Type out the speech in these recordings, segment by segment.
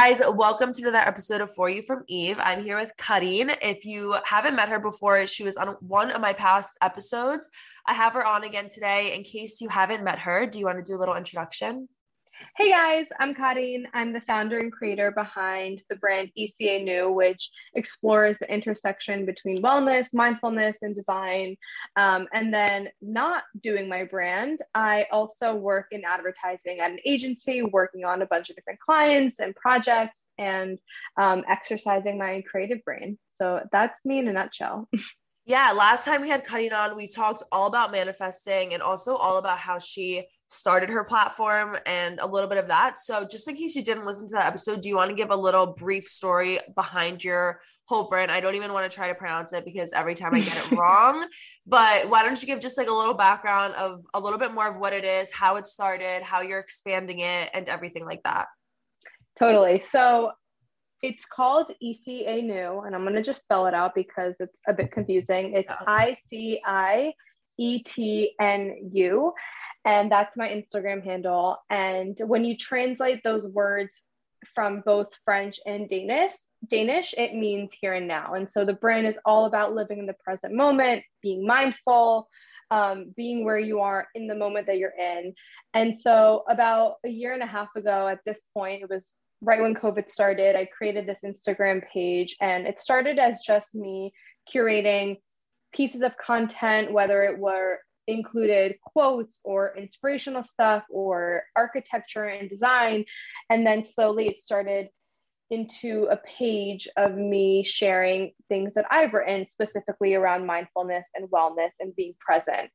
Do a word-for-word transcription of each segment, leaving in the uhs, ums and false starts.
guys, welcome to another episode of For You from Eve. I'm here with Cutting. If you haven't met her before, she was on one of my past episodes. I have her on again today. In case you haven't met her, do you want to do a little introduction? Hey guys, I'm Kadeen. I'm the founder and creator behind the brand E C A New, which explores the intersection between wellness, mindfulness, and design. Um, and then not doing my brand, I also work in advertising at an agency, working on a bunch of different clients and projects and um, exercising my creative brain. So that's me in a nutshell. Yeah, last time we had Cutting on, we talked all about manifesting and also all about how she started her platform and a little bit of that. So just in case you didn't listen to that episode, do you want to give a little brief story behind your whole brand? I don't even want to try to pronounce it because every time I get it wrong, but why don't you give just like a little background of a little bit more of what it is, how it started, how you're expanding it, and everything like that. Totally. So it's called E C A New, and I'm going to just spell it out because it's a bit confusing. It's I C I E T N U, and that's my Instagram handle. And when you translate those words from both French and Danish, Danish, it means here and now. And so the brand is all about living in the present moment, being mindful, um, being where you are in the moment that you're in. And so about a year and a half ago at this point, it was right when COVID started, I created this Instagram page, and it started as just me curating pieces of content, whether it were included quotes or inspirational stuff or architecture and design. And then slowly it started into a page of me sharing things that I've written specifically around mindfulness and wellness and being present.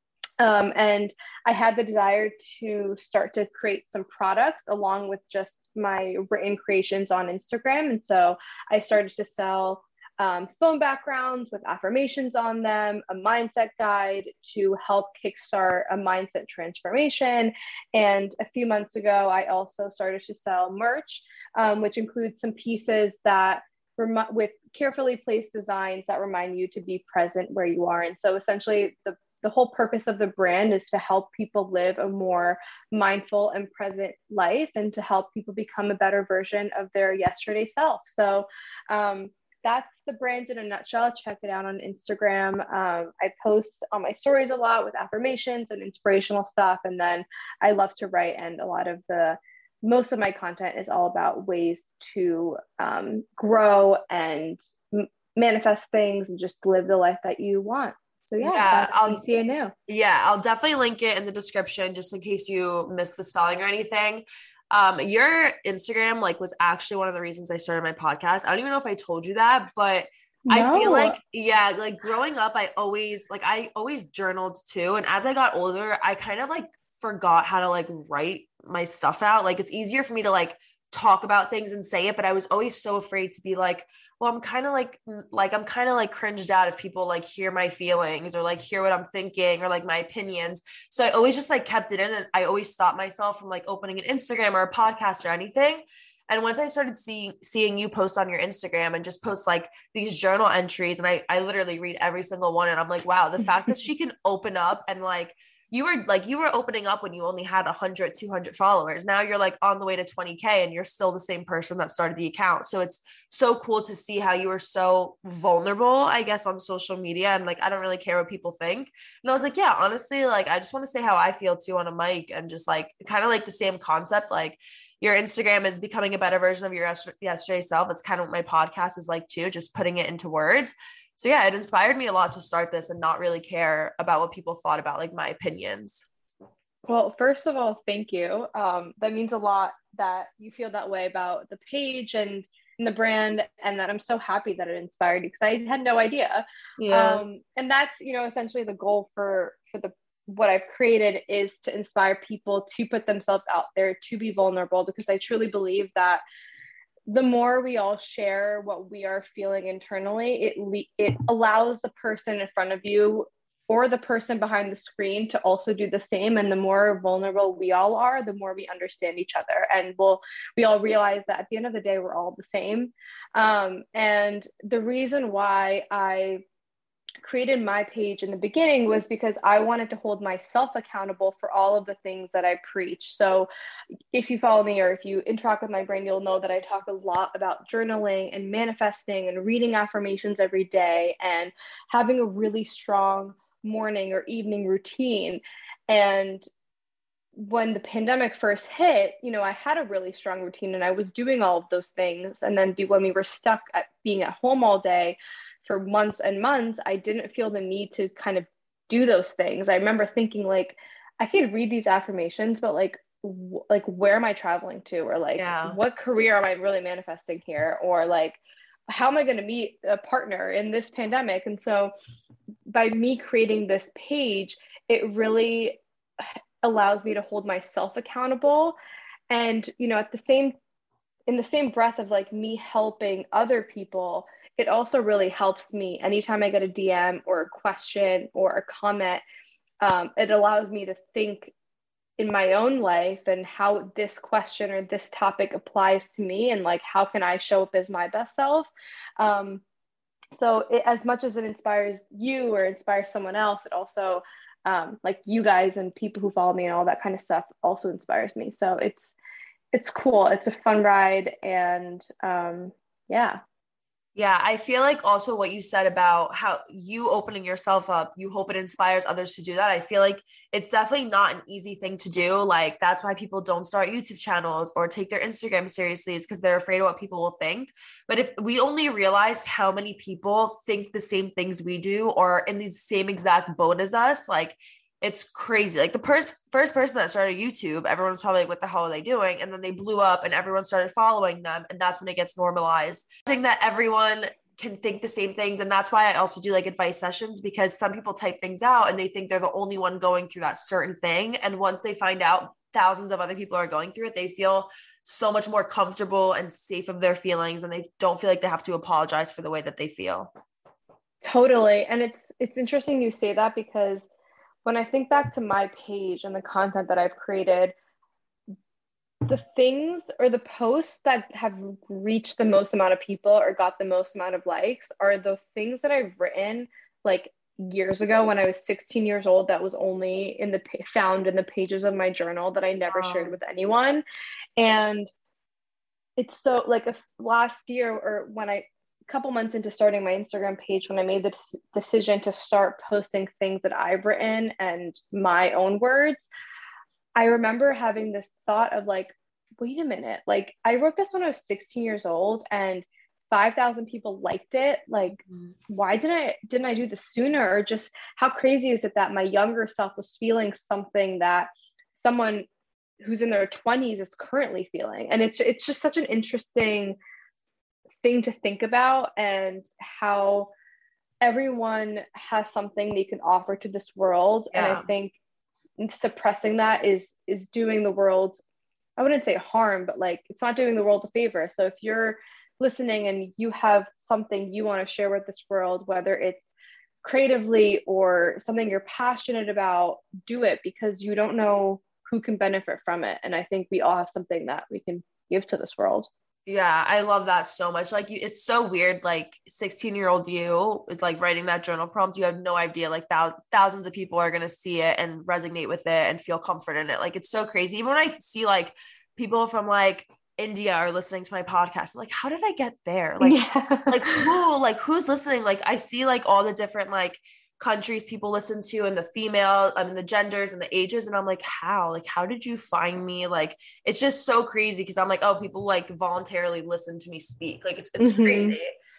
Um, and I had the desire to start to create some products along with just my written creations on Instagram. And so I started to sell um, phone backgrounds with affirmations on them, a mindset guide to help kickstart a mindset transformation. And a few months ago, I also started to sell merch, um, which includes some pieces that rem- with carefully placed designs that remind you to be present where you are. And so essentially the The whole purpose of the brand is to help people live a more mindful and present life and to help people become a better version of their yesterday self. So um, that's the brand in a nutshell. Check it out on Instagram. Um, I post on my stories a lot with affirmations and inspirational stuff. And then I love to write, and a lot of the most of my content is all about ways to um, grow and m- manifest things and just live the life that you want. So yeah, Yeah, that's I'll E C A New. yeah, I'll definitely link it in the description just in case you missed the spelling or anything. Um, your Instagram like was actually one of the reasons I started my podcast. I don't even know if I told you that, but I feel No. like, yeah, like growing up, I always like I always journaled too. And as I got older, I kind of like forgot how to like write my stuff out. Like it's easier for me to like talk about things and say it, but I was always so afraid to be like, well, I'm kind of like, like, I'm kind of like cringed out if people like hear my feelings or like hear what I'm thinking or like my opinions. So I always just like kept it in, and I always stopped myself from like opening an Instagram or a podcast or anything. And once I started seeing, seeing you post on your Instagram and just post like these journal entries, and I, I literally read every single one, and I'm like, wow, the fact that she can open up and like, you were like, you were opening up when you only had one hundred, two hundred followers. Now you're like on the way to twenty K and you're still the same person that started the account. So it's so cool to see how you were so vulnerable, I guess, on social media. And like, I don't really care what people think. And I was like, yeah, honestly, like, I just want to say how I feel too on a mic, and just like, kind of like the same concept. Like your Instagram is becoming a better version of your yesterday self. That's kind of what my podcast is like too, just putting it into words. So yeah, it inspired me a lot to start this and not really care about what people thought about like my opinions. Well, first of all, thank you. Um, that means a lot that you feel that way about the page and, and the brand, and that I'm so happy that it inspired you because I had no idea. Yeah. Um, and that's, you know, essentially the goal for for the what I've created is to inspire people to put themselves out there, to be vulnerable, because I truly believe that the more we all share what we are feeling internally, it le- it allows the person in front of you or the person behind the screen to also do the same. And the more vulnerable we all are, the more we understand each other, and we'll we all realize that at the end of the day, we're all the same. Um, and the reason why I created my page in the beginning was because I wanted to hold myself accountable for all of the things that I preach. So if you follow me or if you interact with my brain, you'll know that I talk a lot about journaling and manifesting and reading affirmations every day and having a really strong morning or evening routine. And when the pandemic first hit, you know, I had a really strong routine and I was doing all of those things. And then when we were stuck at being at home all day for months and months, I didn't feel the need to kind of do those things. I remember thinking like, I could read these affirmations, but like, w- like where am I traveling to? Or like, Yeah. what career am I really manifesting here? Or like, how am I going to meet a partner in this pandemic? And so by me creating this page, it really allows me to hold myself accountable. And, you know, at the same, in the same breath of like me helping other people, it also really helps me anytime I get a D M or a question or a comment. Um, it allows me to think in my own life and how this question or this topic applies to me and like, how can I show up as my best self? Um, so it, as much as it inspires you or inspires someone else, it also um, like you guys and people who follow me and all that kind of stuff also inspires me. So it's, it's cool. It's a fun ride. And um, yeah. Yeah, I feel like also what you said about how you opening yourself up, you hope it inspires others to do that. I feel like it's definitely not an easy thing to do. Like that's why people don't start YouTube channels or take their Instagram seriously, is because they're afraid of what people will think. But if we only realized how many people think the same things we do or in the same exact boat as us, like it's crazy. Like the first first person that started YouTube, everyone was probably like, what the hell are they doing? And then they blew up and everyone started following them. And that's when it gets normalized. I think that everyone can think the same things. And that's why I also do like advice sessions, because some people type things out and they think they're the only one going through that certain thing. And once they find out thousands of other people are going through it, they feel so much more comfortable and safe of their feelings. And they don't feel like they have to apologize for the way that they feel. Totally. And it's, it's interesting you say that, because when I think back to my page and the content that I've created, the things or the posts that have reached the most amount of people or got the most amount of likes are the things that I've written like years ago when I was sixteen years old, that was only in the found in the pages of my journal that I never Wow. shared with anyone. And it's so like if last year or when I couple months into starting my Instagram page, when I made the t- decision to start posting things that I've written and my own words, I remember having this thought of like, wait a minute, like I wrote this when I was sixteen years old and five thousand people liked it. Like, mm-hmm. why didn't I, didn't I do this sooner? Or just how crazy is it that my younger self was feeling something that someone who's in their twenties is currently feeling? And it's, it's just such an interesting thing to think about, and how everyone has something they can offer to this world. Yeah. And I think suppressing that is is doing the world, I wouldn't say harm, but like it's not doing the world a favor. So if you're listening and you have something you want to share with this world, whether it's creatively or something you're passionate about, do it, because you don't know who can benefit from it. And I think we all have something that we can give to this world. Yeah, I love that so much. Like you, it's so weird. Like sixteen year old you is like writing that journal prompt. You have no idea, like thou- thousands of people are going to see it and resonate with it and feel comfort in it. Like, it's so crazy. Even when I see like people from like India are listening to my podcast, I'm like, how did I get there? Like, yeah. like who, like who's listening? Like I see like all the different like countries people listen to and the female, I mean the genders and the ages, and I'm like, how like how did you find me? Like it's just so crazy, because I'm like, oh, people like voluntarily listen to me speak. Like it's, it's mm-hmm. crazy.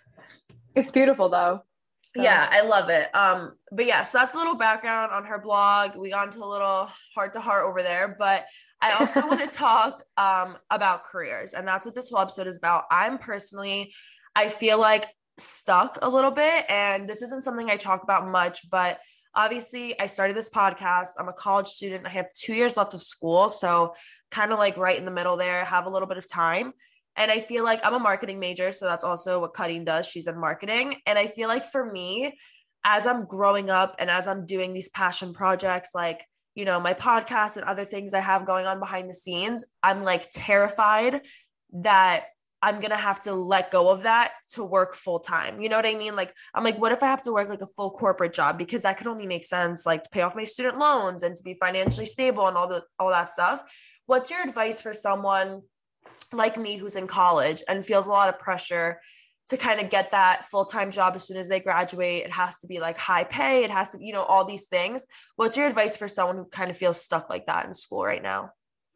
It's beautiful though. So. Yeah, I love it. Um but yeah, so that's a little background on her blog. We got into a little heart to heart over there, but I also want to talk um about careers, and that's what this whole episode is about. I'm personally, I feel like stuck a little bit, and this isn't something I talk about much, but obviously I started this podcast. I'm a college student. I have two years left of school, so kind of like right in the middle there, have a little bit of time. And I feel like I'm a marketing major, so that's also what Cutting does. She's in marketing. And I feel like for me, as I'm growing up and as I'm doing these passion projects, like, you know, my podcast and other things I have going on behind the scenes, I'm like terrified that I'm going to have to let go of that to work full time. You know what I mean? Like, I'm like, what if I have to work like a full corporate job? Because that could only make sense, like to pay off my student loans and to be financially stable and all the, all that stuff. What's your advice for someone like me who's in college and feels a lot of pressure to kind of get that full-time job as soon as they graduate? It has to be like high pay. It has to be, you know, all these things. What's your advice for someone who kind of feels stuck like that in school right now?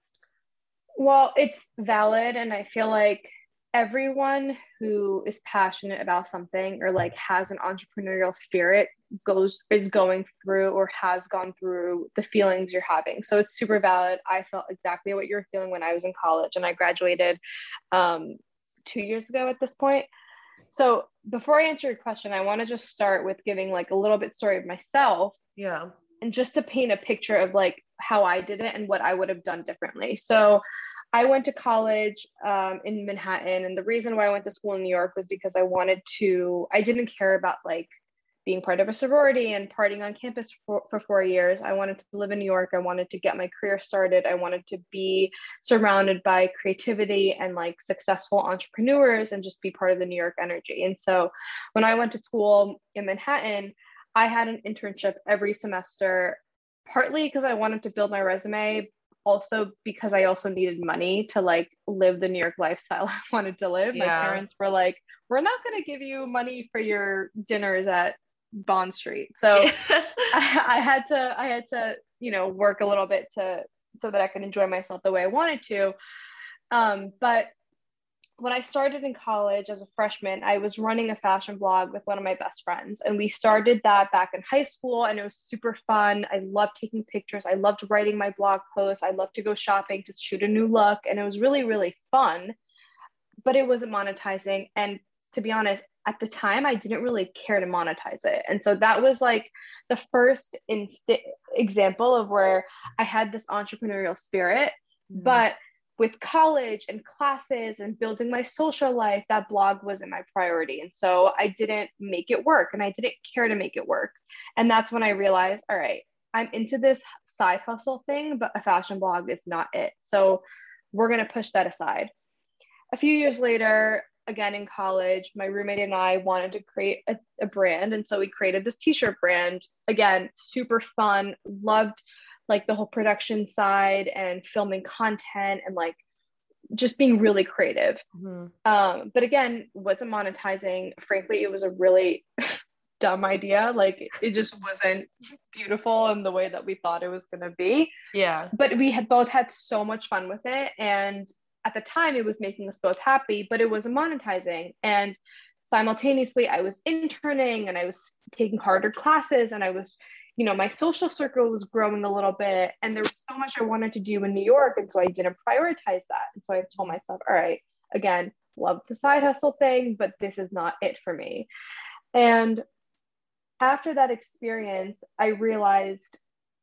Well, it's valid. And I feel like everyone who is passionate about something or like has an entrepreneurial spirit goes is going through or has gone through the feelings you're having. So it's super valid. I felt exactly what you're feeling when I was in college, and I graduated um, two years ago at this point. So before I answer your question, I want to just start with giving like a little bit story of myself. Yeah. And just to paint a picture of like how I did it and what I would have done differently. So I went to college um, in Manhattan. And the reason why I went to school in New York was because I wanted to, I didn't care about like being part of a sorority and partying on campus for, for four years. I wanted to live in New York. I wanted to get my career started. I wanted to be surrounded by creativity and like successful entrepreneurs and just be part of the New York energy. And so when I went to school in Manhattan, I had an internship every semester, partly because I wanted to build my resume, also because I also needed money to like live the New York lifestyle I wanted to live. Yeah. My parents were like, we're not going to give you money for your dinners at Bond Street. So I, I had to, I had to, you know, work a little bit to, so that I could enjoy myself the way I wanted to. Um, but when I started in college as a freshman, I was running a fashion blog with one of my best friends. And we started that back in high school, and it was super fun. I loved taking pictures. I loved writing my blog posts. I loved to go shopping to shoot a new look. And it was really, really fun, but it wasn't monetizing. And to be honest, at the time, I didn't really care to monetize it. And so that was like the first inst- example of where I had this entrepreneurial spirit, mm-hmm. but with college and classes and building my social life, that blog wasn't my priority. And so I didn't make it work, and I didn't care to make it work. And that's when I realized, all right, I'm into this side hustle thing, but a fashion blog is not it. So we're going to push that aside. A few years later, again in college, my roommate and I wanted to create a, a brand. And so we created this t-shirt brand. Again, super fun, loved like the whole production side and filming content and like just being really creative. Mm-hmm. Um, but again, wasn't monetizing. Frankly, it was a really dumb idea. Like it just wasn't beautiful in the way that we thought it was going to be. Yeah. But we had both had so much fun with it. And at the time it was making us both happy, but it wasn't monetizing. And simultaneously I was interning and I was taking harder classes, and I was, you know, my social circle was growing a little bit, and there was so much I wanted to do in New York. And so I didn't prioritize that. And so I told myself, all right, again, love the side hustle thing, but this is not it for me. And after that experience, I realized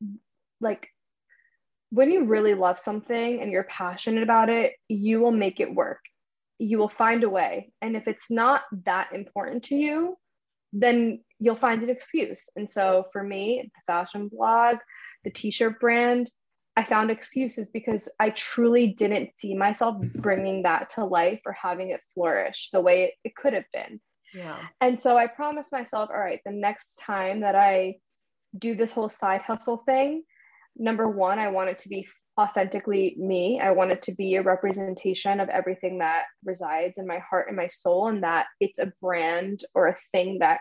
like when you really love something and you're passionate about it, you will make it work. You will find a way. And if it's not that important to you, then you'll find an excuse. And so for me, the fashion blog, the t-shirt brand, I found excuses because I truly didn't see myself bringing that to life or having it flourish the way it, it could have been. Yeah. And so I promised myself, all right, the next time that I do this whole side hustle thing, number one, I want it to be authentically me. I want it to be a representation of everything that resides in my heart and my soul, and that it's a brand or a thing that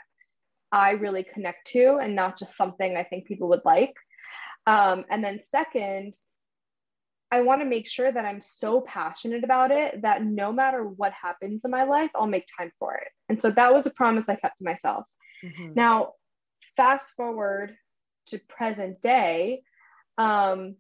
I really connect to and not just something I think people would like. Um, and then second, I want to make sure that I'm so passionate about it that no matter what happens in my life, I'll make time for it. And so that was a promise I kept to myself. Mm-hmm. Now, fast forward to present day, um,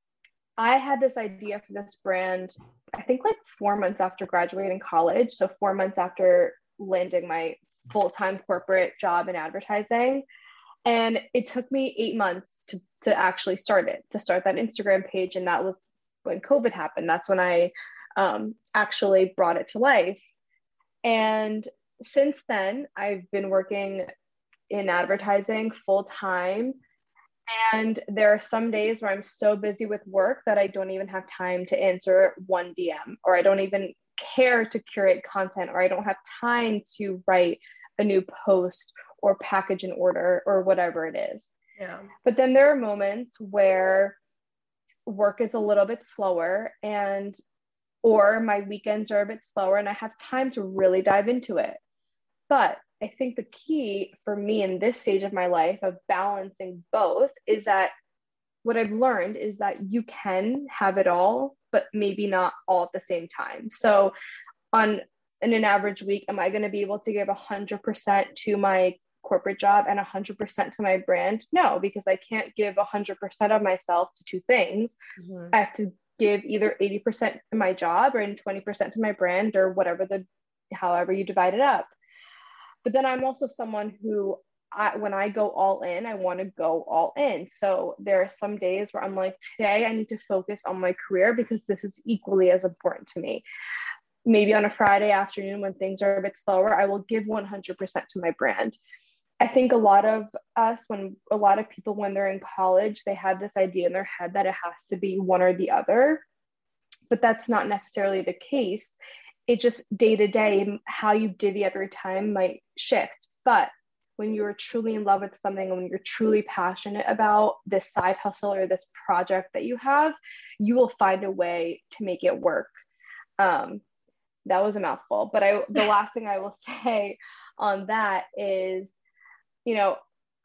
I had this idea for this brand, I think like four months after graduating college. So four months after landing my full-time corporate job in advertising. And it took me eight months to, to actually start it, to start that Instagram page. And that was when COVID happened. That's when I um, actually brought it to life. And since then, I've been working in advertising full-time. And there are some days where I'm so busy with work that I don't even have time to answer one D M, or I don't even care to curate content, or I don't have time to write a new post or package an order or whatever it is. Yeah. But then there are moments where work is a little bit slower and or my weekends are a bit slower and I have time to really dive into it. But I think the key for me in this stage of my life of balancing both is that what I've learned is that you can have it all, but maybe not all at the same time. So on in an average week, am I going to be able to give one hundred percent to my corporate job and one hundred percent to my brand? No, because I can't give one hundred percent of myself to two things. Mm-hmm. I have to give either eighty percent to my job or twenty percent to my brand, or whatever the, however you divide it up. But then I'm also someone who, I, when I go all in, I want to go all in. So there are some days where I'm like, today I need to focus on my career because this is equally as important to me. Maybe on a Friday afternoon when things are a bit slower, I will give one hundred percent to my brand. I think a lot of us, when a lot of people, when they're in college, they have this idea in their head that it has to be one or the other, but that's not necessarily the case. It just day to day, how you divvy up your time might shift. But when you're truly in love with something, when you're truly passionate about this side hustle or this project that you have, you will find a way to make it work. Um, that was a mouthful, but I, the last thing I will say on that is, you know,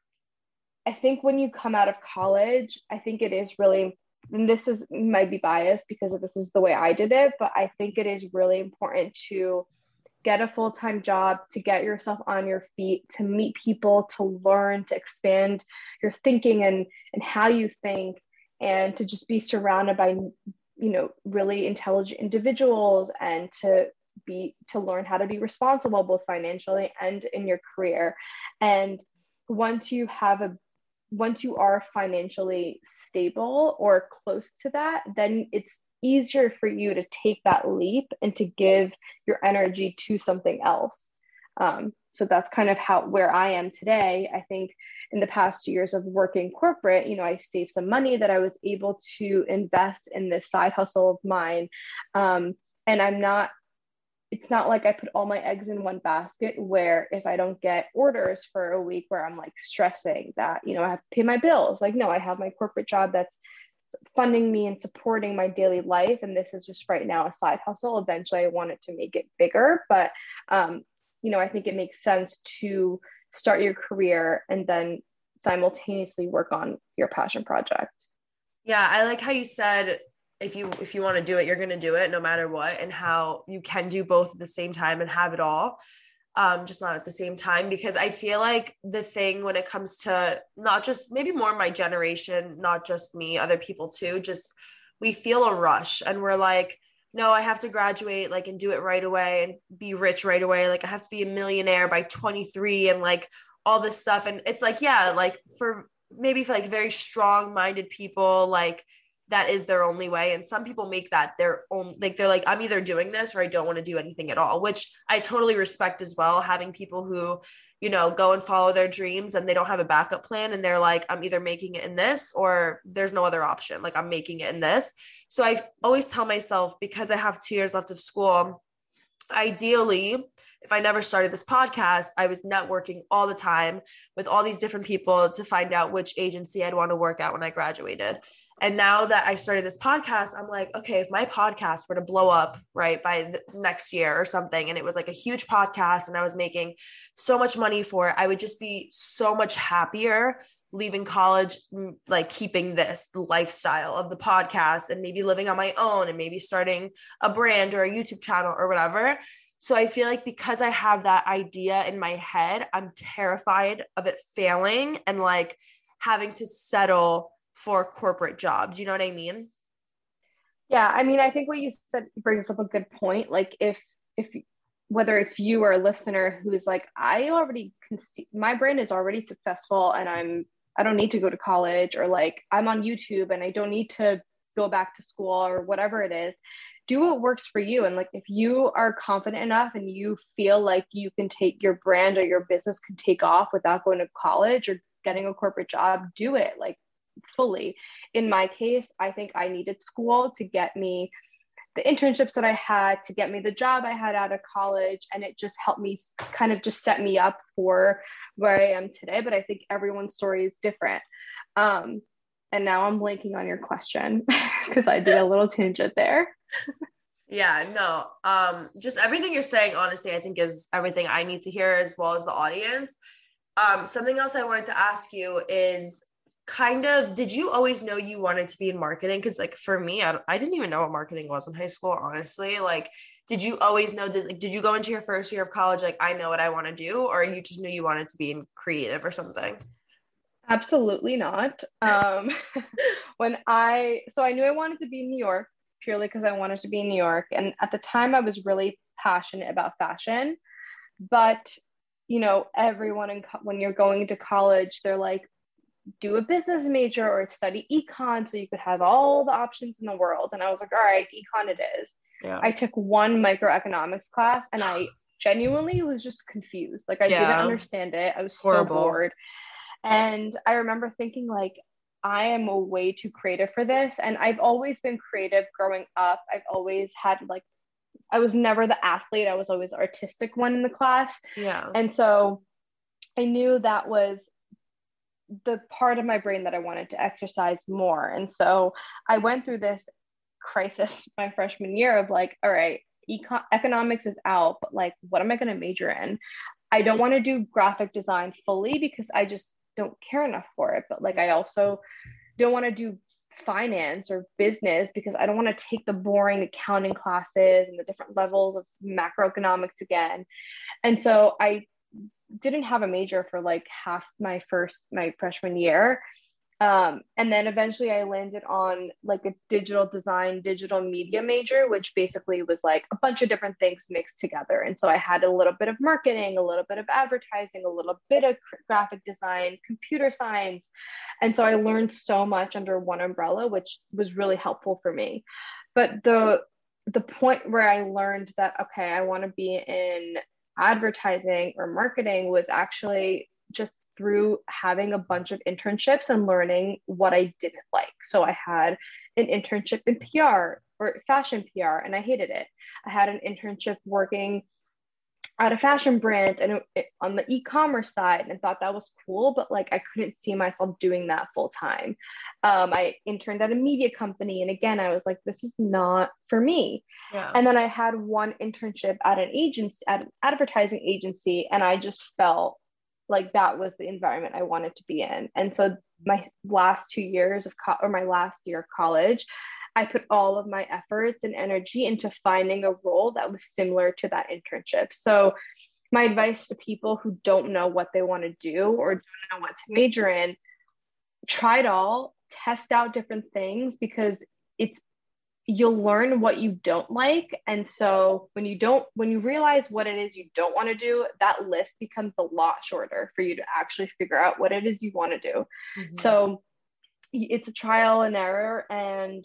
I think when you come out of college, I think it is really, and this is might be biased because this is the way I did it, but I think it is really important to get a full-time job, to get yourself on your feet, to meet people, to learn, to expand your thinking and, and how you think, and to just be surrounded by, you know, really intelligent individuals, and to be, to learn how to be responsible both financially and in your career. And once you have a, once you are financially stable or close to that, then it's easier for you to take that leap and to give your energy to something else. Um, so that's kind of how, where I am today. I think in the past years of working corporate, you know, I saved some money that I was able to invest in this side hustle of mine. Um, and I'm not, it's not like I put all my eggs in one basket, where if I don't get orders for a week, where I'm like stressing that, you know, I have to pay my bills. Like, no, I have my corporate job that's funding me and supporting my daily life. And this is just right now a side hustle. Eventually I wanted to make it bigger, but, um, you know, I think it makes sense to start your career and then simultaneously work on your passion project. Yeah. I like how you said, if you, if you want to do it, you're going to do it no matter what, and how you can do both at the same time and have it all. Um, just not at the same time, because I feel like the thing when it comes to not just maybe more my generation, not just me, other people too, just we feel a rush and we're like, no, I have to graduate like and do it right away and be rich right away. Like I have to be a millionaire by twenty-three and like all this stuff. And it's like, yeah, like for maybe for like very strong minded people, like that is their only way. And some people make that their own, like, they're like, I'm either doing this or I don't want to do anything at all, which I totally respect as well. Having people who, you know, go and follow their dreams and they don't have a backup plan. And they're like, I'm either making it in this or there's no other option. Like I'm making it in this. So I always tell myself, because I have two years left of school, ideally, if I never started this podcast, I was networking all the time with all these different people to find out which agency I'd want to work at when I graduated. And now that I started this podcast, I'm like, okay, if my podcast were to blow up right by the next year or something, and it was like a huge podcast and I was making so much money for it, I would just be so much happier leaving college, like keeping this lifestyle of the podcast and maybe living on my own and maybe starting a brand or a YouTube channel or whatever. So I feel like because I have that idea in my head, I'm terrified of it failing and like having to settle for corporate jobs. You know what I mean? Yeah. I mean, I think what you said brings up a good point. Like if, if whether it's you or a listener who's like, I already can see my brand is already successful and I'm, I don't need to go to college, or like I'm on YouTube and I don't need to go back to school or whatever it is, do what works for you. And like, if you are confident enough and you feel like you can take your brand or your business can take off without going to college or getting a corporate job, do it. Like, fully. In my case, I think I needed school to get me the internships that I had to get me the job I had out of college. And it just helped me kind of just set me up for where I am today. But I think everyone's story is different. Um, and now I'm blanking on your question because I did a little tangent there. Yeah, no, um, just everything you're saying, honestly, I think is everything I need to hear as well as the audience. Um, something else I wanted to ask you is kind of, did you always know you wanted to be in marketing? Because like for me, I, I didn't even know what marketing was in high school, honestly. Like, did you always know, did, like, did you go into your first year of college like, I know what I want to do, or you just knew you wanted to be in creative or something? Absolutely not. Um, when I, so I knew I wanted to be in New York purely because I wanted to be in New York. And at the time I was really passionate about fashion, but you know, everyone in co- when you're going to college, they're like, do a business major or study econ so you could have all the options in the world. And I was like, all right, econ it is. Yeah. I took one microeconomics class and I genuinely was just confused. Like I Yeah. didn't understand it. I was Horrible. so bored. And I remember thinking like, I am a way too creative for this. And I've always been creative growing up. I've always had like, I was never the athlete. I was always the artistic one in the class. Yeah. And so I knew that was the part of my brain that I wanted to exercise more. And so I went through this crisis my freshman year of like, all right, econ- economics is out, but like, what am I going to major in? I don't want to do graphic design fully because I just don't care enough for it. But like, I also don't want to do finance or business because I don't want to take the boring accounting classes and the different levels of macroeconomics again. And so I didn't have a major for like half my first, my freshman year. Um, and then eventually I landed on like a digital design, digital media major, which basically was like a bunch of different things mixed together. And so I had a little bit of marketing, a little bit of advertising, a little bit of graphic design, computer science. And so I learned so much under one umbrella, which was really helpful for me. But the the point where I learned that, okay, I want to be in advertising or marketing was actually just through having a bunch of internships and learning what I didn't like. So I had an internship in P R or fashion P R, and I hated it. I had an internship working at a fashion brand and it, it, on the e-commerce side, and thought that was cool, but like I couldn't see myself doing that full time. Um, I interned at a media company, and again, I was like, this is not for me. Yeah. And then I had one internship at an agency, at an advertising agency, and I just felt like that was the environment I wanted to be in. And so my last two years of co- or my last year of college, I put all of my efforts and energy into finding a role that was similar to that internship. So my advice to people who don't know what they want to do or don't know what to major in, try it all, test out different things, because it's you'll learn what you don't like. And so when you don't, when you realize what it is you don't want to do, that list becomes a lot shorter for you to actually figure out what it is you want to do. Mm-hmm. So it's a trial and error. And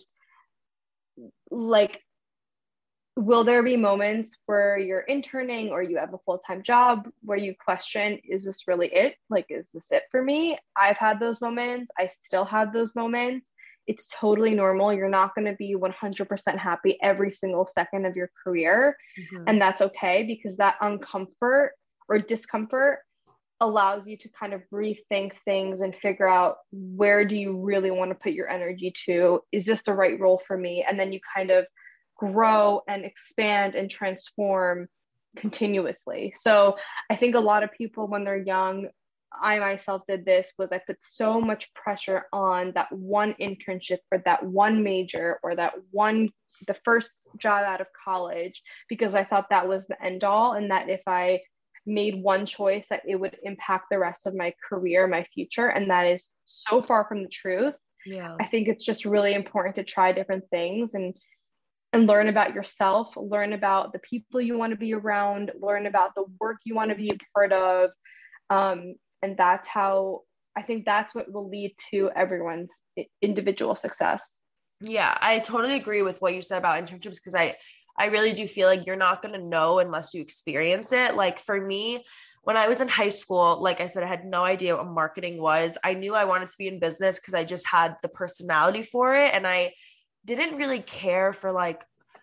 like, will there be moments where you're interning or you have a full-time job where you question, is this really it? Like, is this it for me? I've had those moments. I still have those moments. It's totally normal. You're not going to be one hundred percent happy every single second of your career. Mm-hmm. And that's okay, because that uncomfort or discomfort allows you to kind of rethink things and figure out, where do you really want to put your energy to? Is this the right role for me? And then you kind of grow and expand and transform continuously. So I think a lot of people when they're young, I myself did this, was I put so much pressure on that one internship or that one major or that one, the first job out of college, because I thought that was the end all. And that if I made one choice, that it would impact the rest of my career, my future. And that is so far from the truth. Yeah. I think it's just really important to try different things and and learn about yourself, learn about the people you want to be around, learn about the work you want to be a part of. Um, and that's how, I think that's what will lead to everyone's individual success. Yeah, I totally agree with what you said about internships, because I, I really do feel like you're not going to know unless you experience it. Like for me, when I was in high school, like I said, I had no idea what marketing was. I knew I wanted to be in business because I just had the personality for it. And I didn't really care for like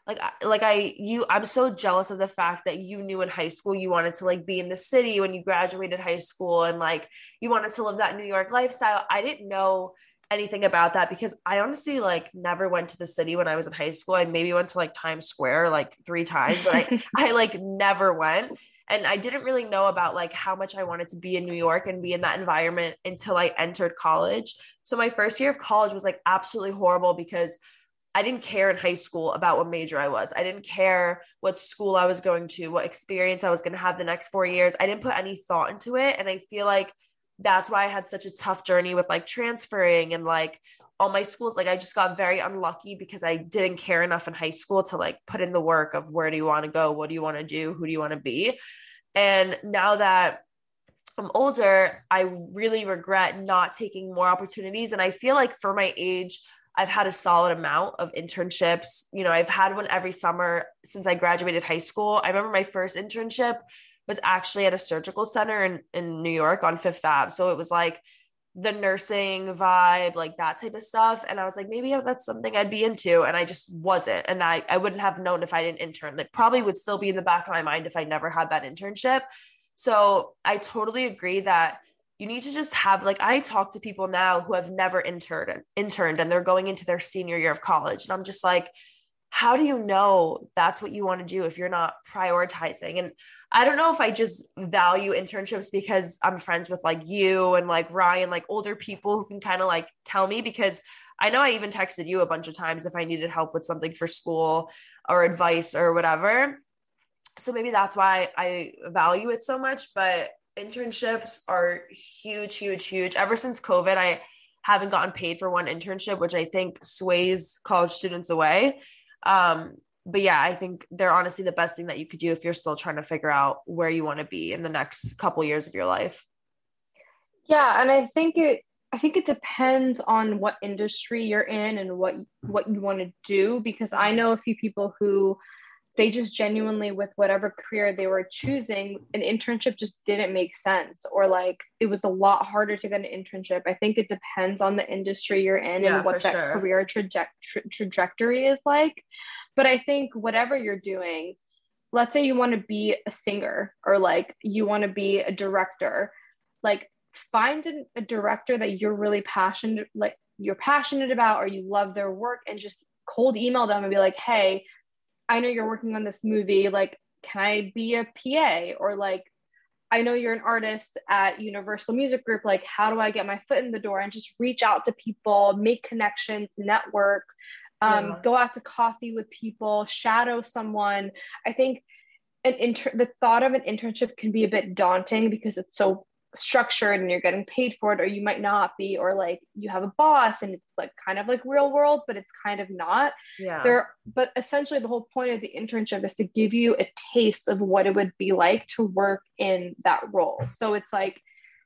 like I- like I you I'm so jealous of the fact that you knew in high school you wanted to like be in the city when you graduated high school, and like you wanted to live that New York lifestyle. I didn't know anything about that because I honestly like never went to the city when I was in high school. I maybe went to like Times Square like three times, but I I like never went. And I didn't really know about like how much I wanted to be in New York and be in that environment until I entered college. So my first year of college was like absolutely horrible because I didn't care in high school about what major I was. I didn't care what school I was going to, what experience I was going to have the next four years. I didn't put any thought into it. And I feel like that's why I had such a tough journey with like transferring and like all my schools. Like I just got very unlucky because I didn't care enough in high school to like put in the work of where do you want to go? What do you want to do? Who do you want to be? And now that I'm older, I really regret not taking more opportunities. And I feel like for my age, I've had a solid amount of internships. You know, I've had one every summer since I graduated high school. I remember my first internship was actually at a surgical center in, in New York on Fifth Ave. So it was like the nursing vibe, like that type of stuff. And I was like, maybe that's something I'd be into. And I just wasn't. And I, I wouldn't have known if I didn't intern. Like probably would still be in the back of my mind if I never had that internship. So I totally agree that you need to just have like I talk to people now who have never interned interned and they're going into their senior year of college. And I'm just like, how do you know that's what you want to do if you're not prioritizing? And I don't know if I just value internships because I'm friends with like you and like Ryan, like older people who can kind of like tell me, because I know I even texted you a bunch of times if I needed help with something for school or advice or whatever. So maybe that's why I value it so much. But internships are huge, huge, huge. Ever since COVID, I haven't gotten paid for one internship, which I think sways college students away. Um, but yeah, I think they're honestly the best thing that you could do if you're still trying to figure out where you want to be in the next couple years of your life. Yeah, and I think it I think it depends on what industry you're in and what what you want to do, because I know a few people who they just genuinely, with whatever career they were choosing, an internship just didn't make sense, or like it was a lot harder to get an internship. I think it depends on the industry you're in Yeah, and for what that sure. career traje- tra- trajectory is like. But I think whatever you're doing, let's say you want to be a singer or like you want to be a director, like find an, a director that you're really passionate, like you're passionate about, or you love their work, and just cold email them and be like, hey, I know you're working on this movie. Like, can I be a P A? Or like, I know you're an artist at Universal Music Group. Like, how do I get my foot in the door? And just reach out to people, make connections, network, um, Yeah. go out to coffee with people, shadow someone. I think an inter- the thought of an internship can be a bit daunting because it's so structured and you're getting paid for it, or you might not be, or like you have a boss and it's like kind of like real world, but it's kind of not Yeah. there. But essentially the whole point of the internship is to give you a taste of what it would be like to work in that role. So it's like,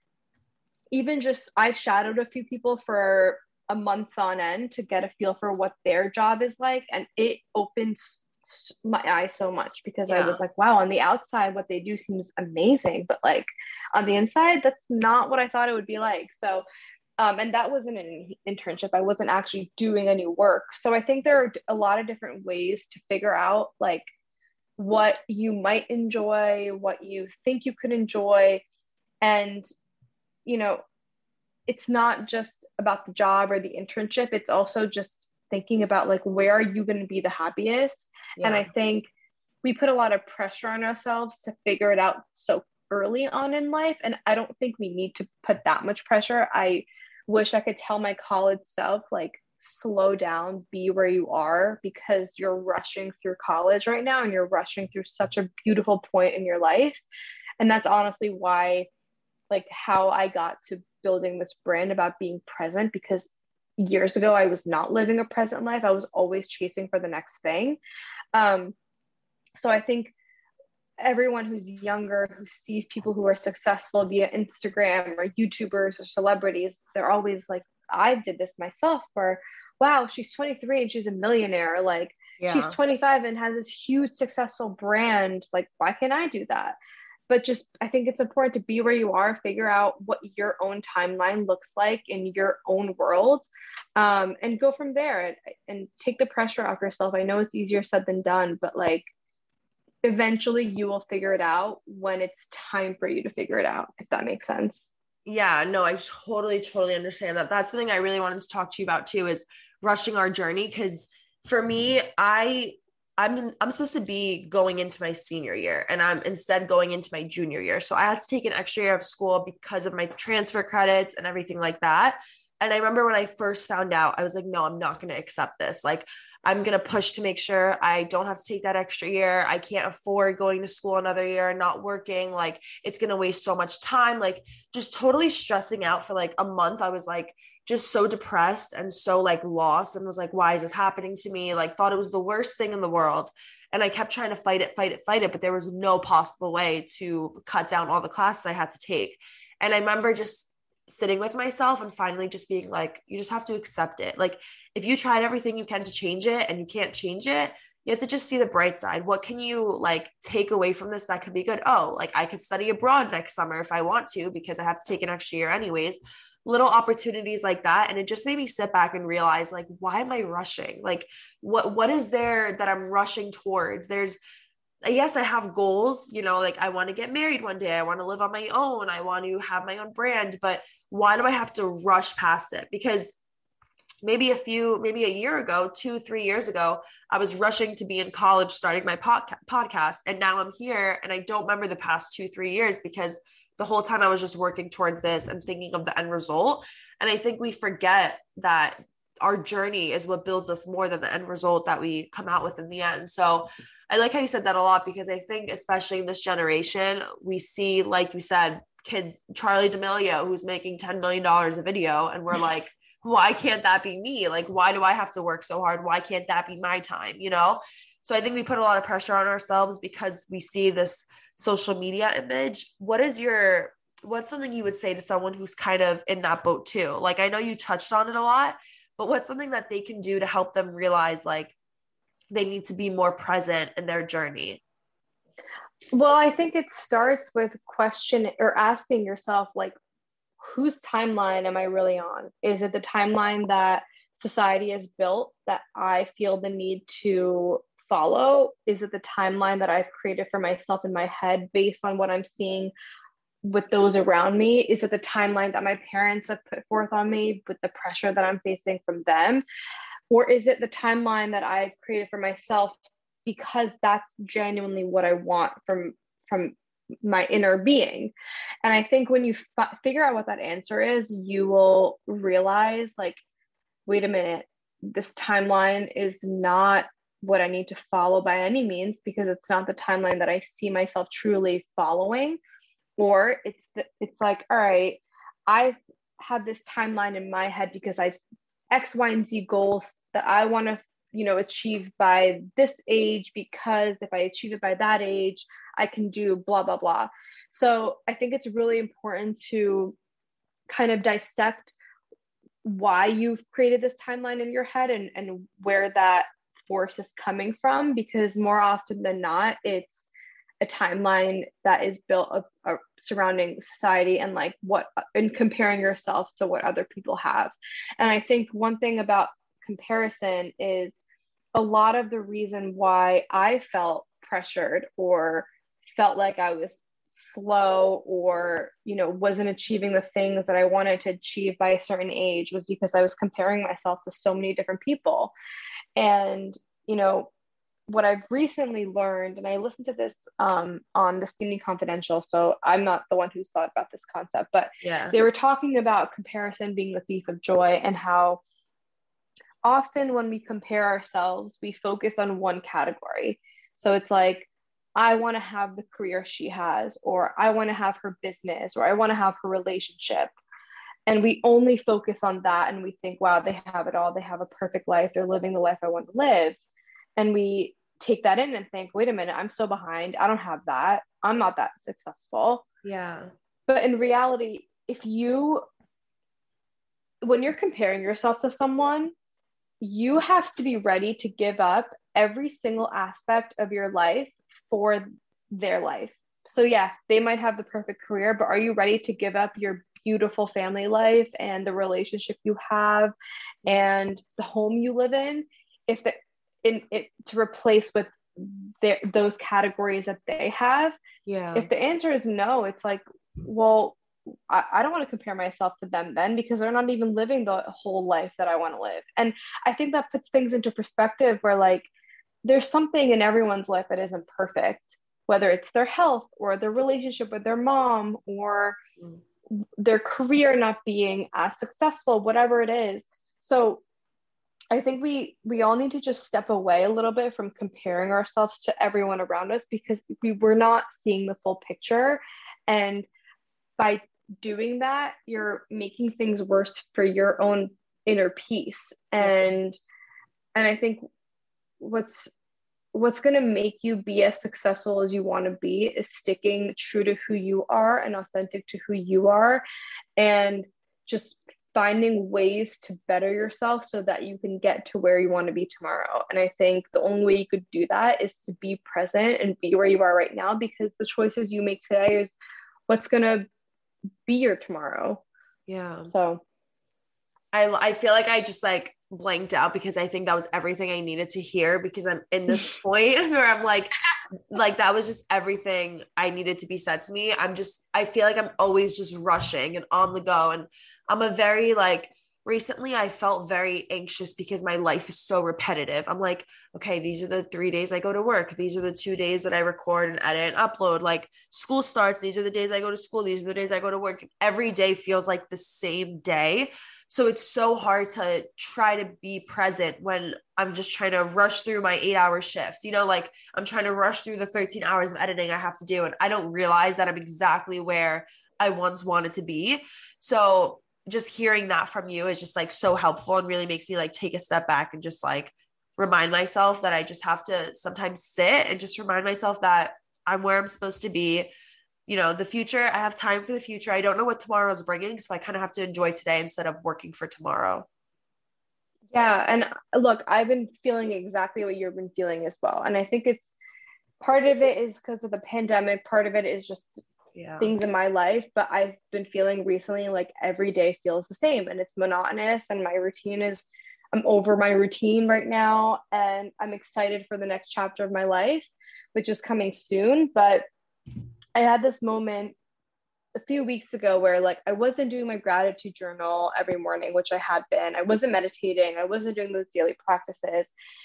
even just I've shadowed a few people for a month on end to get a feel for what their job is like, and it opens my eyes so much, because I was Yeah. like, wow, on the outside what they do seems amazing, but like on the inside that's not what I thought it would be like. So um, and that wasn't an internship. I wasn't actually doing any work. So I think there are a lot of different ways to figure out like what you might enjoy, what you think you could enjoy. And you know, it's not just about the job or the internship, it's also just thinking about like where are you going to be the happiest. And Yeah. I think we put a lot of pressure on ourselves to figure it out so early on in life, and I don't think we need to put that much pressure. I wish I could tell my college self like, slow down, be where you are, because you're rushing through college right now and you're rushing through such a beautiful point in your life. And that's honestly why, like, how I got to building this brand about being present, because years ago I was not living a present life. I was always chasing for the next thing. Um, so I think everyone who's younger, who sees people who are successful via Instagram or YouTubers or celebrities, they're always like, I did this myself, or wow, she's twenty-three and she's a millionaire. Like, she's Yeah. twenty-five and has this huge successful brand. Like, why can't I do that? but just, I think it's important to be where you are, figure out what your own timeline looks like in your own world, um, and go from there, and, and take the pressure off yourself. I know it's easier said than done, but like, eventually you will figure it out when it's time for you to figure it out, if that makes sense. Yeah, no, I totally, totally understand that. That's something I really wanted to talk to you about too, is rushing our journey. Because for me, I I'm I'm supposed to be going into my senior year, and I'm instead going into my junior year. So I had to take an extra year of school because of my transfer credits and everything like that. And I remember when I first found out, I was like, no, I'm not going to accept this. Like, I'm going to push to make sure I don't have to take that extra year. I can't afford going to school another year and not working. Like, it's going to waste so much time. Like, just totally stressing out for like a month. I was like, just so depressed and so like lost, and was like, why is this happening to me? Like, thought it was the worst thing in the world. And I kept trying to fight it, fight it, fight it. But there was no possible way to cut down all the classes I had to take. And I remember just sitting with myself and finally just being like, you just have to accept it. Like, if you tried everything you can to change it and you can't change it, you have to just see the bright side. What can you like take away from this that could be good? Oh, like I could study abroad next summer if I want to, because I have to take an extra year anyways. Little opportunities like that. And it just made me sit back and realize, like, why am I rushing? Like, what what is there that I'm rushing towards? There's, yes, I have goals, you know, like I want to get married one day. I want to live on my own. I want to have my own brand, but why do I have to rush past it? Because maybe a few, maybe a year ago, two, three years ago, I was rushing to be in college, starting my podca- podcast. And now I'm here, and I don't remember the past two, three years because the whole time I was just working towards this and thinking of the end result. And I think we forget that our journey is what builds us more than the end result that we come out with in the end. So I like how you said that a lot, because I think especially in this generation, we see, like you said, kids, Charli D'Amelio, who's making ten million dollars a video. And we're like, why can't that be me? Like, why do I have to work so hard? Why can't that be my time? You know? So I think we put a lot of pressure on ourselves because we see this social media image. What is your, what's something you would say to someone who's kind of in that boat too? Like, I know you touched on it a lot, but what's something that they can do to help them realize like they need to be more present in their journey? Well, I think it starts with question or asking yourself, like, whose timeline am I really on? Is it the timeline that society has built that I feel the need to follow? Is it the timeline that I've created for myself in my head based on what I'm seeing with those around me? Is it the timeline that my parents have put forth on me with the pressure that I'm facing from them? Or is it the timeline that I've created for myself because that's genuinely what I want from from my inner being? And I think when you f- figure out what that answer is, you will realize, like, wait a minute, this timeline is not what I need to follow by any means, because it's not the timeline that I see myself truly following. Or it's the, it's like, all right, I have this timeline in my head because I've X, Y, and Z goals that I want to, you know, achieve by this age, because if I achieve it by that age, I can do blah, blah, blah. So I think it's really important to kind of dissect why you've created this timeline in your head, and, and where that force is coming from, because more often than not, it's a timeline that is built of, of surrounding society and like what, and comparing yourself to what other people have. And I think one thing about comparison is a lot of the reason why I felt pressured or felt like I was slow, or, you know, wasn't achieving the things that I wanted to achieve by a certain age, was because I was comparing myself to so many different people. And, you know, what I've recently learned, and I listened to this um, on the Skinny Confidential, so I'm not the one who's thought about this concept, but yeah, they were talking about comparison being the thief of joy, and how often when we compare ourselves, we focus on one category. So it's like, I want to have the career she has, or I want to have her business, or I want to have her relationship. And we only focus on that, and we think, wow, they have it all. They have a perfect life. They're living the life I want to live. And we take that in and think, wait a minute, I'm so behind. I don't have that. I'm not that successful. yeah, But in reality, if you, when you're comparing yourself to someone, you have to be ready to give up every single aspect of your life for their life. so yeah, they might have the perfect career, but are you ready to give up your beautiful family life and the relationship you have and the home you live in, if the in it to replace with their those categories that they have? Yeah. If the answer is no, it's like, well, I, I don't want to compare myself to them then, because they're not even living the whole life that I want to live. And I think that puts things into perspective where like there's something in everyone's life that isn't perfect, whether it's their health or their relationship with their mom or Mm. their career not being as successful, whatever it is. So I think we we all need to just step away a little bit from comparing ourselves to everyone around us, because we were not seeing the full picture. And by doing that, you're making things worse for your own inner peace. And and I think what's what's going to make you be as successful as you want to be is sticking true to who you are and authentic to who you are, and just finding ways to better yourself so that you can get to where you want to be tomorrow. And I think the only way you could do that is to be present and be where you are right now, because the choices you make today is what's going to be your tomorrow. Yeah. So I I feel like I just like blanked out because I think that was everything I needed to hear, because I'm in this point where I'm like, like that was just everything I needed to be said to me. I'm just, I feel like I'm always just rushing and on the go. And I'm a very like, recently I felt very anxious because my life is so repetitive. I'm like, okay, these are the three days I go to work. These are the two days that I record and edit and upload. Like school starts. These are the days I go to school. These are the days I go to work. Every day feels like the same day. So it's so hard to try to be present when I'm just trying to rush through my eight hour shift, you know, like I'm trying to rush through the thirteen hours of editing I have to do. And I don't realize that I'm exactly where I once wanted to be. So just hearing that from you is just like so helpful and really makes me like take a step back and just like remind myself that I just have to sometimes sit and just remind myself that I'm where I'm supposed to be. You know, the future, I have time for the future. I don't know what tomorrow is bringing. So I kind of have to enjoy today instead of working for tomorrow. yeah, and look, I've been feeling exactly what you've been feeling as well. And I think it's part of it is because of the pandemic, part of it is just Yeah. things in my life, but I've been feeling recently like every day feels the same and it's monotonous, and my routine is, I'm over my routine right now, and I'm excited for the next chapter of my life, which is coming soon. But I had this moment a few weeks ago where like I wasn't doing my gratitude journal every morning, which I had been. I wasn't meditating. I wasn't doing those daily practices.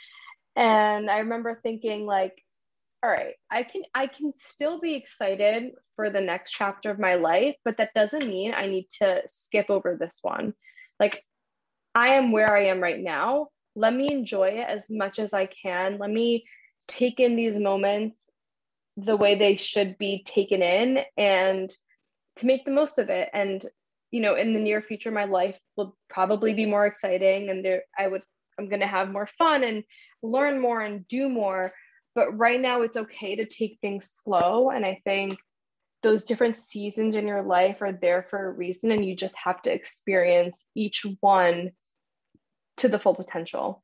And I remember thinking like, all right, I can I can still be excited for the next chapter of my life, but that doesn't mean I need to skip over this one. Like I am where I am right now. Let me enjoy it as much as I can. Let me take in these moments the way they should be taken in, and to make the most of it. And you know, in the near future my life will probably be more exciting, and there I would I'm going to have more fun and learn more and do more. But right now it's okay to take things slow, and I think those different seasons in your life are there for a reason, and you just have to experience each one to the full potential.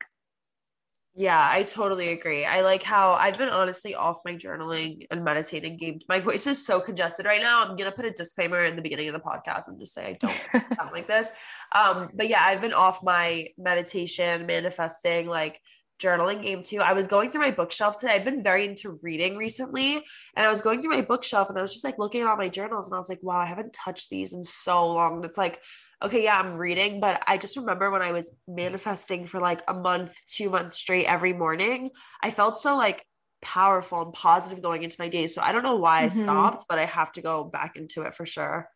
Yeah, I totally agree. I like how I've been honestly off my journaling and meditating game. My voice is so congested right now. I'm gonna put a disclaimer in the beginning of the podcast and just say I don't sound like this. Um, but yeah, I've been off my meditation, manifesting, like journaling game too. I was going through my bookshelf today. I've been very into reading recently, and I was going through my bookshelf and I was just like looking at all my journals, and I was like, wow, I haven't touched these in so long. And it's like, okay, yeah, I'm reading, but I just remember when I was manifesting for like a month, two months straight every morning, I felt so like powerful and positive going into my days. So I don't know why I Mm-hmm. stopped, but I have to go back into it for sure.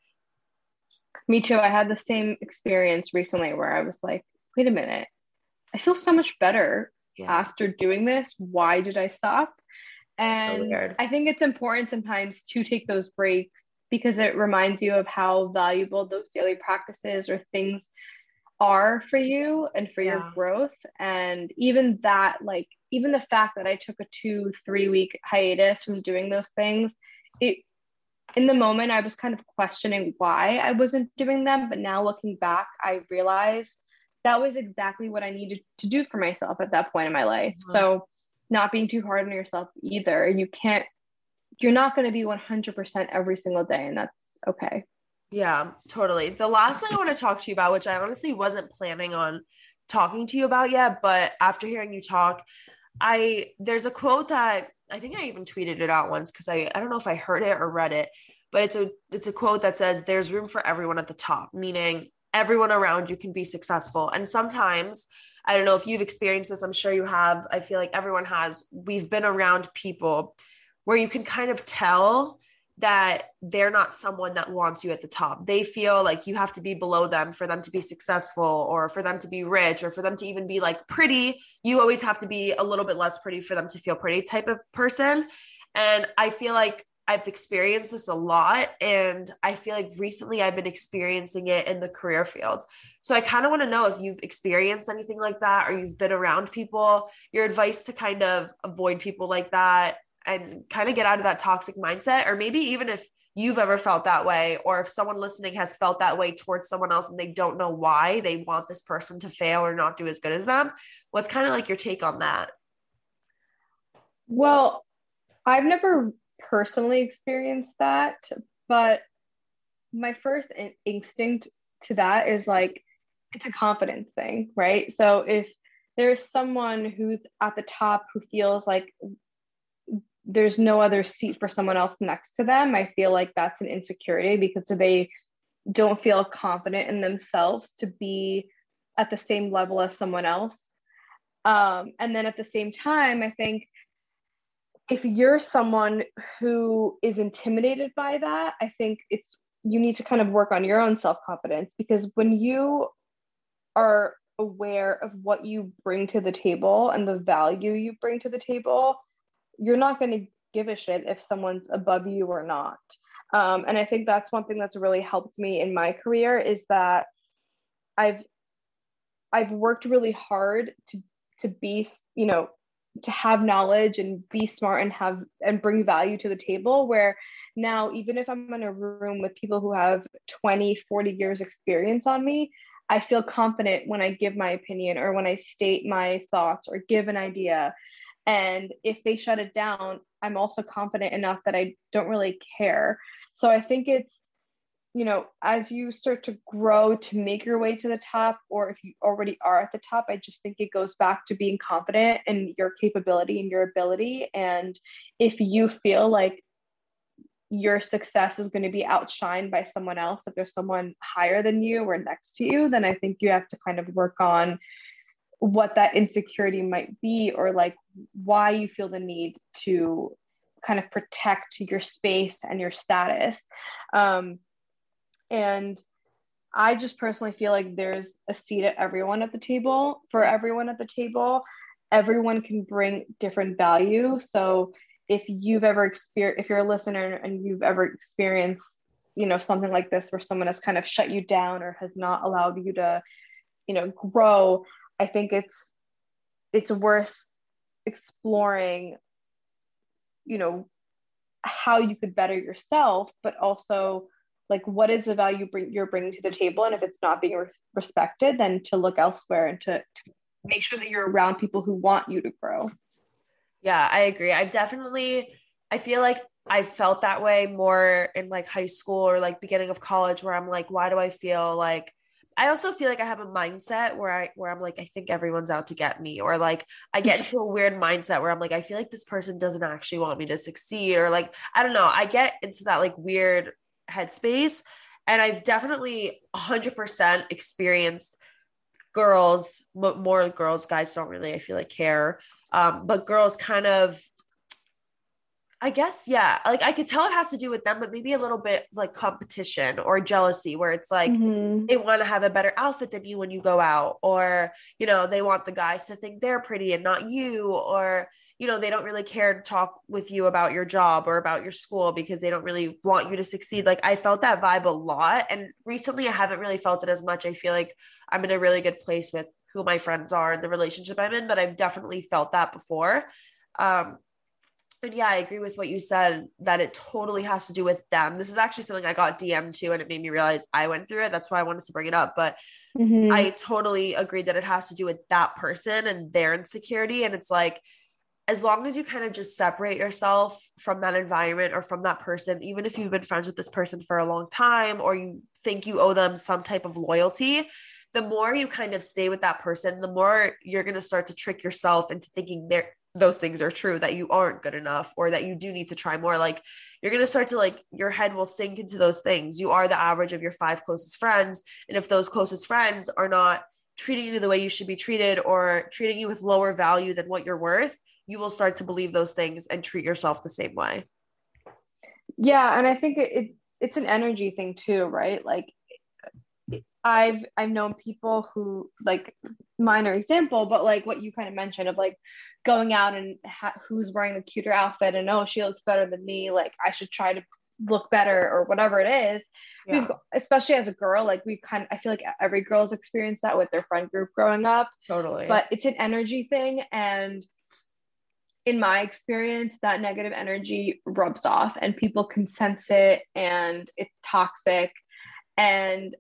Me too. I had the same experience recently where I was like, wait a minute, I feel so much better Yeah. after doing this. Why did I stop? So And weird. I think it's important sometimes to take those breaks, because it reminds you of how valuable those daily practices or things are for you and for your Yeah. growth. And even that, like, even the fact that I took a two, three week hiatus from doing those things, it, in the moment, I was kind of questioning why I wasn't doing them. But now looking back, I realized that was exactly what I needed to do for myself at that point in my life. Uh-huh. So, not being too hard on yourself either. You can't you're not going to be one hundred percent every single day, and that's okay. Yeah, totally. The last thing I want to talk to you about, which I honestly wasn't planning on talking to you about yet, but after hearing you talk, I there's a quote that I think I even tweeted it out once because I I don't know if I heard it or read it, but it's a it's a quote that says there's room for everyone at the top, meaning everyone around you can be successful. And sometimes I don't know if you've experienced this, I'm sure you have. I feel like everyone has. We've been around people where you can kind of tell that they're not someone that wants you at the top. They feel like you have to be below them for them to be successful, or for them to be rich, or for them to even be like pretty. You always have to be a little bit less pretty for them to feel pretty type of person. And I feel like I've experienced this a lot. And I feel like recently I've been experiencing it in the career field. So I kind of want to know if you've experienced anything like that, or you've been around people, your advice to kind of avoid people like that and kind of get out of that toxic mindset. Or maybe even if you've ever felt that way, or if someone listening has felt that way towards someone else and they don't know why they want this person to fail or not do as good as them. What's kind of like your take on that? Well, I've never personally experienced that, but my first in- instinct to that is like, it's a confidence thing, right? So if there's someone who's at the top who feels like there's no other seat for someone else next to them, I feel like that's an insecurity because they don't feel confident in themselves to be at the same level as someone else. Um, and then at the same time, I think if you're someone who is intimidated by that, I think it's, you need to kind of work on your own self-confidence, because when you are aware of what you bring to the table and the value you bring to the table, you're not going to give a shit if someone's above you or not. Um, and I think that's one thing that's really helped me in my career is that I've I've worked really hard to to be, you know, to have knowledge and be smart and have and bring value to the table, where now even if I'm in a room with people who have twenty, forty years experience on me, I feel confident when I give my opinion or when I state my thoughts or give an idea. And if they shut it down, I'm also confident enough that I don't really care. So I think it's, you know, as you start to grow to make your way to the top, or if you already are at the top, I just think it goes back to being confident in your capability and your ability. And if you feel like your success is going to be outshined by someone else, if there's someone higher than you or next to you, then I think you have to kind of work on what that insecurity might be, or like why you feel the need to kind of protect your space and your status. Um, and I just personally feel like there's a seat at everyone at the table for everyone at the table. Everyone can bring different value. So if you've ever experienced, if you're a listener and you've ever experienced, you know, something like this where someone has kind of shut you down or has not allowed you to, you know, grow, I think it's it's worth exploring, you know, how you could better yourself, but also like what is the value bring, you're bringing to the table, and if it's not being re- respected, then to look elsewhere and to, to make sure that you're around people who want you to grow. Yeah, I agree. I definitely, I feel like I felt that way more in like high school or like beginning of college, where I'm like, why do I feel like, I also feel like I have a mindset where I, where I'm like, I think everyone's out to get me, or like I get into a weird mindset where I'm like, I feel like this person doesn't actually want me to succeed, or like, I don't know. I get into that like weird headspace. And I've definitely a hundred percent experienced girls, more girls, guys don't really, I feel like care. Um, but girls kind of, I guess, yeah, like I could tell it has to do with them, but maybe a little bit like competition or jealousy, where it's like Mm-hmm. they want to have a better outfit than you when you go out, or, you know, they want the guys to think they're pretty and not you, or, you know, they don't really care to talk with you about your job or about your school because they don't really want you to succeed. Like I felt that vibe a lot. And recently I haven't really felt it as much. I feel like I'm in a really good place with who my friends are and the relationship I'm in, but I've definitely felt that before. Um, And yeah, I agree with what you said, that it totally has to do with them. This is actually something I got D M'd to, and it made me realize I went through it. That's why I wanted to bring it up. But Mm-hmm. I totally agree that it has to do with that person and their insecurity. And it's like, as long as you kind of just separate yourself from that environment or from that person, even if you've been friends with this person for a long time or you think you owe them some type of loyalty, the more you kind of stay with that person, the more you're going to start to trick yourself into thinking there those things are true, that you aren't good enough or that you do need to try more. Like you're going to start to like, your head will sink into those things. You are the average of your five closest friends. And if those closest friends are not treating you the way you should be treated or treating you with lower value than what you're worth, you will start to believe those things and treat yourself the same way. Yeah. And I think it, it it's an energy thing too, right? Like I've I've known people who, like, minor example, but like what you kind of mentioned of like going out and ha- who's wearing the cuter outfit and, oh, she looks better than me, like I should try to look better or whatever it is. Yeah. We've, especially as a girl, like we kind of, I feel like every girl's experienced that with their friend group growing up. Totally. But it's an energy thing, and in my experience, that negative energy rubs off and people can sense it and it's toxic. And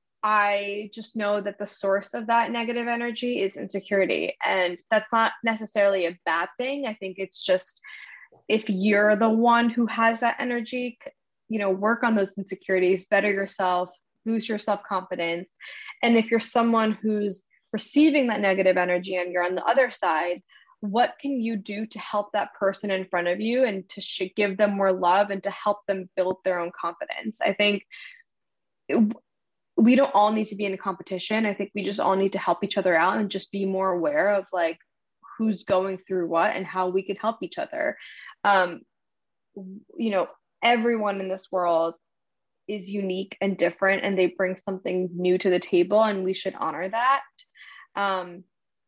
I just know that the source of that negative energy is insecurity. And that's not necessarily a bad thing. I think it's just, if you're the one who has that energy, you know, work on those insecurities, better yourself, boost your self-confidence. And if you're someone who's receiving that negative energy and you're on the other side, what can you do to help that person in front of you and to sh- give them more love and to help them build their own confidence? I think it, we don't all need to be in a competition. I think we just all need to help each other out and just be more aware of like who's going through what and how we can help each other. Um, you know, everyone in this world is unique and different, and they bring something new to the table, and we should honor that. Um,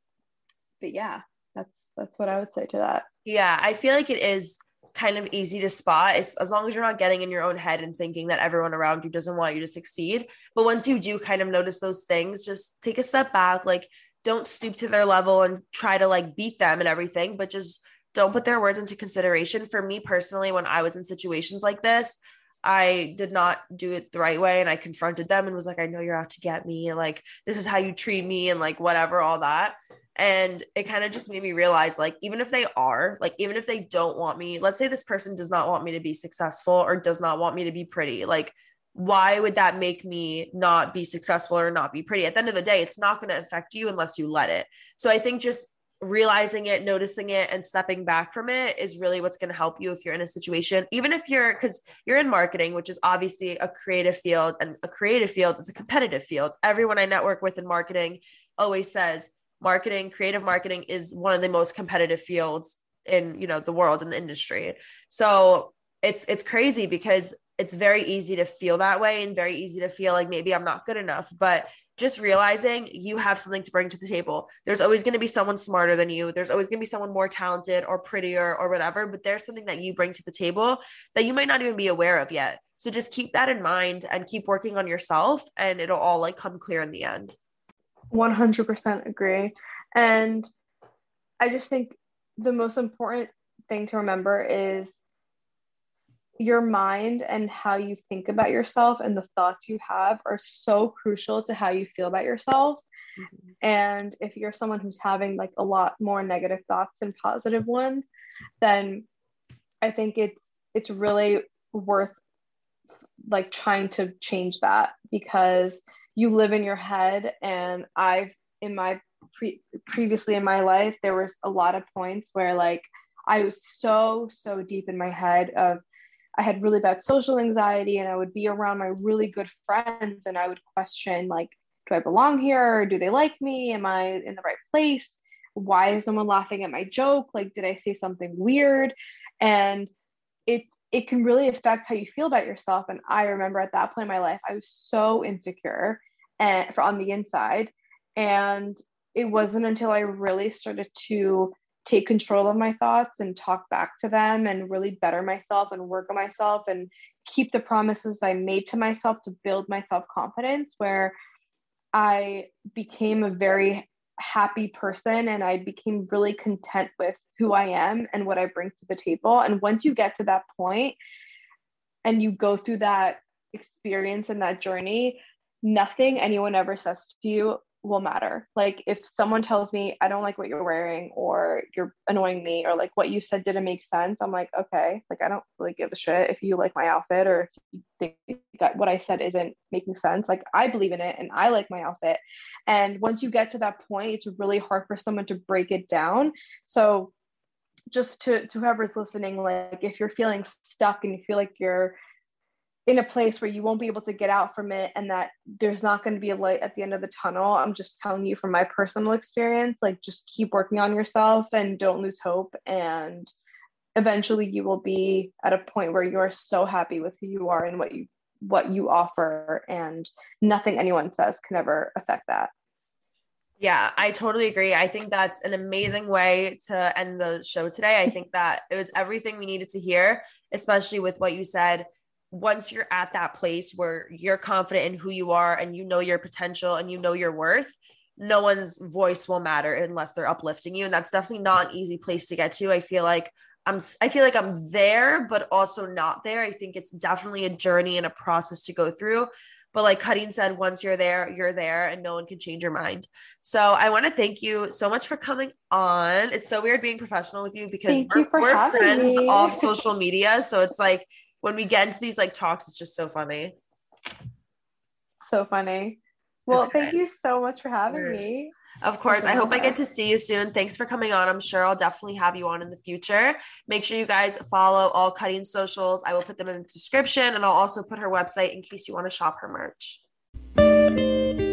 but yeah, that's that's what I would say to that. Yeah, I feel like it is kind of easy to spot. It's, as long as you're not getting in your own head and thinking that everyone around you doesn't want you to succeed. But once you do kind of notice those things, just take a step back. Like, don't stoop to their level and try to like beat them and everything, but just don't put their words into consideration. For me personally, when I was in situations like this, I did not do it the right way. And I confronted them and was like, I know you're out to get me. Like, this is how you treat me and like whatever, all that. And it kind of just made me realize, like, even if they are, like, even if they don't want me, let's say this person does not want me to be successful or does not want me to be pretty, like, why would that make me not be successful or not be pretty? At the end of the day, it's not going to affect you unless you let it. So I think just realizing it, noticing it, and stepping back from it is really what's going to help you if you're in a situation, even if you're, because you're in marketing, which is obviously a creative field, and a creative field is a competitive field. Everyone I network with in marketing always says, marketing, creative marketing is one of the most competitive fields in, you know, the world, in the industry. So it's, it's crazy because it's very easy to feel that way and very easy to feel like maybe I'm not good enough, but just realizing you have something to bring to the table. There's always going to be someone smarter than you. There's always going to be someone more talented or prettier or whatever, but there's something that you bring to the table that you might not even be aware of yet. So just keep that in mind and keep working on yourself, and it'll all like come clear in the end. one hundred percent agree. And I just think the most important thing to remember is your mind and how you think about yourself and the thoughts you have are so crucial to how you feel about yourself. Mm-hmm. And if you're someone who's having like a lot more negative thoughts than positive ones, then I think it's it's really worth like trying to change that, because you live in your head. And I've, in my pre- previously in my life, there was a lot of points where like I was so, so deep in my head of, I had really bad social anxiety, and I would be around my really good friends and I would question, like, do I belong here? Or do they like me? Am I in the right place? Why is someone laughing at my joke? Like, did I say something weird? And it's, it can really affect how you feel about yourself. And I remember at that point in my life, I was so insecure and for on the inside. And it wasn't until I really started to take control of my thoughts and talk back to them and really better myself and work on myself and keep the promises I made to myself to build my self-confidence, where I became a very happy person and I became really content with who I am and what I bring to the table. And once you get to that point and you go through that experience and that journey, nothing anyone ever says to you will matter. Like if someone tells me I don't like what you're wearing, or you're annoying me, or like what you said didn't make sense, I'm like, okay, like I don't really give a shit if you like my outfit, or if you think that what I said isn't making sense. Like I believe in it and I like my outfit. And once you get to that point, it's really hard for someone to break it down. So just to, to whoever's listening, like if you're feeling stuck and you feel like you're in a place where you won't be able to get out from it, and that there's not going to be a light at the end of the tunnel, I'm just telling you from my personal experience, like just keep working on yourself and don't lose hope. And eventually you will be at a point where you're so happy with who you are and what you what you offer, and nothing anyone says can ever affect that. Yeah, I totally agree. I think that's an amazing way to end the show today. I think that it was everything we needed to hear, especially with what you said. Once you're at that place where you're confident in who you are and you know your potential and you know your worth, no one's voice will matter unless they're uplifting you. And that's definitely not an easy place to get to. I feel like I'm, I feel like I'm there, but also not there. I think it's definitely a journey and a process to go through. But like Kadeen said, once you're there, you're there, and no one can change your mind. So I want to thank you so much for coming on. It's so weird being professional with you because Thank we're, you for we're having friends me. off social media. So it's like, when we get into these like talks, it's just so funny. So funny. Well, Okay. thank you so much for having me. Of course. I hope I get to see you soon. Thanks for coming on. I'm sure I'll definitely have you on in the future. Make sure you guys follow all Kadeen's socials. I will put them in the description, and I'll also put her website in case you want to shop her merch.